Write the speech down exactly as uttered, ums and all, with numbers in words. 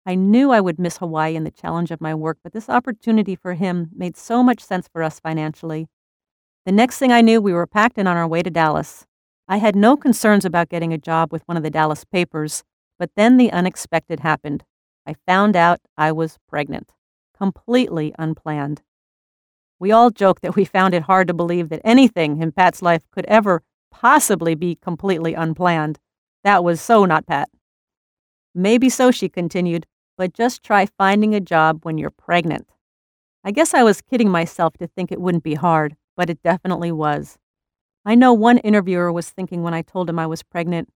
I knew I would miss Hawaii and the challenge of my work, but this opportunity for him made so much sense for us financially. The next thing I knew, we were packed and on our way to Dallas. I had no concerns about getting a job with one of the Dallas papers, but then the unexpected happened. I found out I was pregnant. Completely unplanned. We all joke that we found it hard to believe that anything in Pat's life could ever possibly be completely unplanned. That was so not Pat. Maybe so, she continued, but just try finding a job when you're pregnant. I guess I was kidding myself to think it wouldn't be hard, but it definitely was. I know one interviewer was thinking when I told him I was pregnant,